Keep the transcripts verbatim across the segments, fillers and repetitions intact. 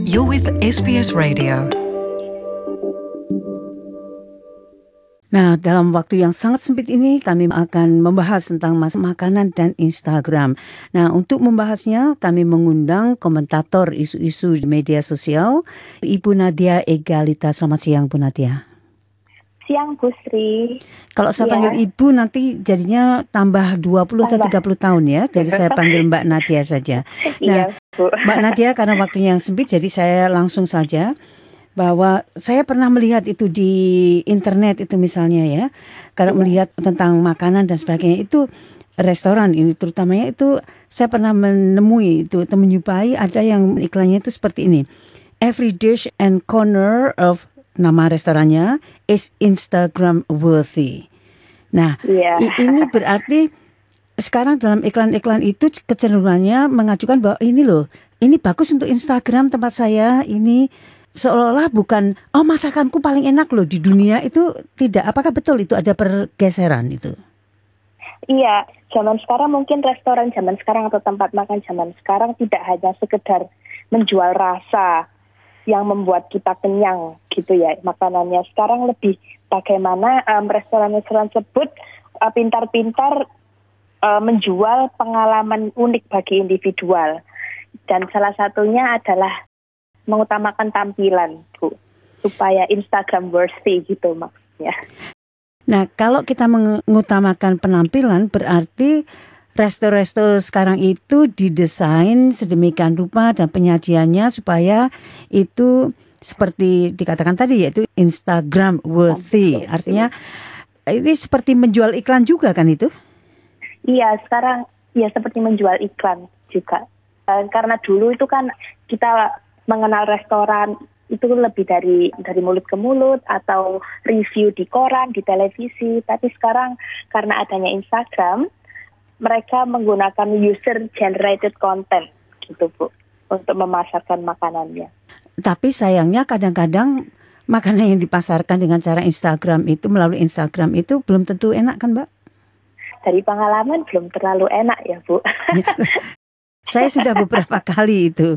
You're with S B S Radio. Nah, dalam waktu yang sangat sempit ini kami akan membahas tentang mas- makanan dan Instagram. Nah, untuk membahasnya kami mengundang komentator isu-isu media sosial, Ibu Nadia Egalita. Selamat siang, Bu Nadia. Siang, Bu Sri. Kalau saya Ya. panggil Ibu nanti jadinya tambah dua puluh atau Tambah. tiga puluh tahun ya. Jadi saya panggil Mbak Nadia saja. Nah, Iya, Bu. Mbak Nadia, karena waktunya yang sempit jadi saya langsung saja. Bahwa saya pernah melihat itu di internet itu misalnya ya, kalau Iya. melihat tentang makanan dan sebagainya itu restoran ini terutamanya itu saya pernah menemui itu atau menjumpai ada yang iklannya itu seperti ini. Every dish and corner of nama restorannya is Instagram worthy. Nah, Iya. i- ini berarti sekarang dalam iklan-iklan itu kecenderungannya mengajukan bahwa ini loh, ini bagus untuk Instagram tempat saya, ini seolah-olah bukan, oh masakanku paling enak loh di dunia, itu tidak. Apakah betul itu ada pergeseran itu? Iya, zaman sekarang mungkin restoran zaman sekarang atau tempat makan zaman sekarang tidak hanya sekedar menjual rasa yang membuat kita kenyang gitu ya makanannya. Sekarang lebih bagaimana um, restoran-restoran tersebut uh, pintar-pintar uh, menjual pengalaman unik bagi individual. Dan salah satunya adalah mengutamakan tampilan, Bu, supaya Instagram worthy gitu maksudnya. Nah, kalau kita mengutamakan penampilan berarti resto-resto sekarang itu didesain sedemikian rupa dan penyajiannya supaya itu seperti dikatakan tadi yaitu Instagram worthy. Artinya ini seperti menjual iklan juga kan itu? Iya, sekarang ya seperti menjual iklan juga. Uh, karena dulu itu kan kita mengenal restoran itu lebih dari dari mulut ke mulut atau review di koran, di televisi. Tapi sekarang karena adanya Instagram, mereka menggunakan user generated content gitu, Bu, untuk memasarkan makanannya. Tapi sayangnya kadang-kadang makanan yang dipasarkan dengan cara Instagram itu melalui Instagram itu belum tentu enak kan, Mbak? Dari pengalaman belum terlalu enak ya, Bu. Saya sudah beberapa kali itu.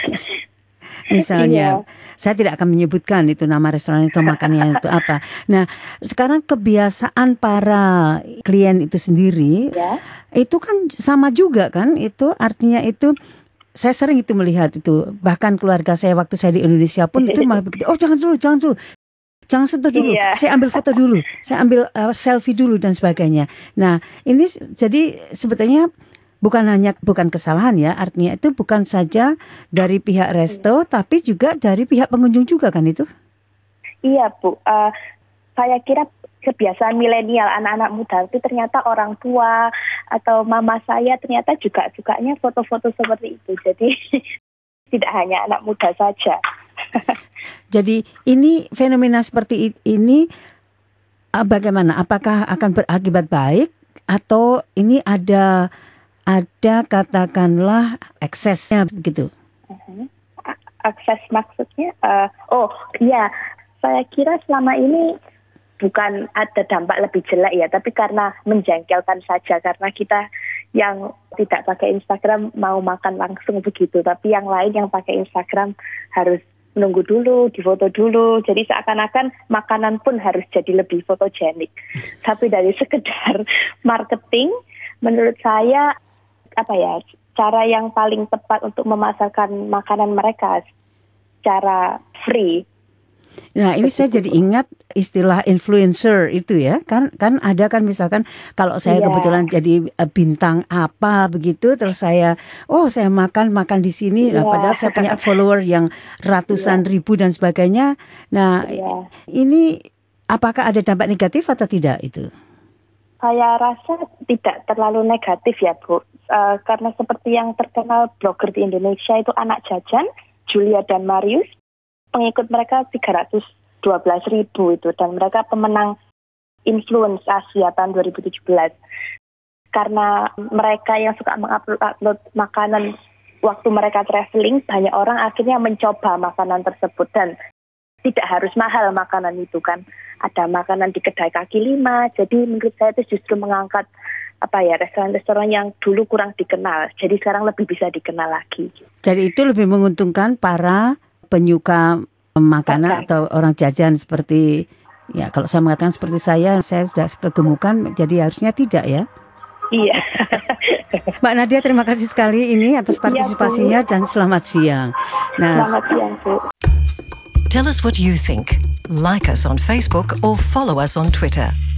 Misalnya, Iya. saya tidak akan menyebutkan itu nama restoran itu makannya itu apa. Nah, sekarang kebiasaan para klien itu sendiri, Ya. itu kan sama juga kan? Itu artinya itu saya sering itu melihat itu. Bahkan keluarga saya waktu saya di Indonesia pun itu malah begitu. Oh, jangan dulu, jangan dulu. Jangan sentuh dulu, Iya. saya ambil foto dulu, saya ambil uh, selfie dulu dan sebagainya. Nah, ini s- jadi sebetulnya bukan hanya bukan kesalahan ya, artinya itu bukan saja dari pihak resto, tapi juga dari pihak pengunjung juga kan itu? Iya, Bu. Uh, saya kira kebiasaan milenial anak-anak muda itu ternyata orang tua atau mama saya ternyata juga sukanya foto-foto seperti itu. Jadi tidak hanya anak muda saja. Jadi ini fenomena seperti i- ini uh, bagaimana? Apakah akan berakibat baik atau ini ada ada katakanlah eksesnya begitu? A- Akses maksudnya, uh, oh iya, saya kira selama ini bukan ada dampak lebih jelek ya, tapi karena menjengkelkan saja, karena kita yang tidak pakai Instagram mau makan langsung begitu, tapi yang lain yang pakai Instagram harus menunggu dulu, difoto dulu, jadi seakan-akan makanan pun harus jadi lebih fotogenik. Tapi dari sekedar marketing, menurut saya apa ya, cara yang paling tepat untuk memasarkan makanan mereka secara free. Nah, ini saya jadi ingat istilah influencer itu ya. Kan kan ada kan misalkan kalau saya Iya. kebetulan jadi eh, bintang apa begitu terus saya oh saya makan makan di sini nah, Iya. padahal saya punya follower yang ratusan ribu dan sebagainya. Nah, Iya. ini apakah ada dampak negatif atau tidak itu? Saya rasa tidak terlalu negatif ya, Bu. Uh, karena seperti yang terkenal blogger di Indonesia itu Anak Jajan, Julia dan Marius, pengikut mereka tiga ratus dua belas ribu itu, dan mereka pemenang Influence Asia tahun dua ribu tujuh belas. Karena mereka yang suka mengupload makanan waktu mereka traveling, banyak orang akhirnya mencoba makanan tersebut, dan tidak harus mahal makanan itu kan. Ada makanan di kedai kaki lima, jadi menurut saya itu justru mengangkat apa ya, restoran-restoran yang dulu kurang dikenal, jadi sekarang lebih bisa dikenal lagi. Jadi itu lebih menguntungkan para penyuka makanan atau orang jajan seperti, ya kalau saya mengatakan seperti saya, saya sudah kegemukan, jadi harusnya tidak ya. Iya. Mbak Nadia, terima kasih sekali ini atas partisipasinya dan selamat siang. Nah, selamat siang, Bu. Tell us what you think. Like us on Facebook or follow us on Twitter.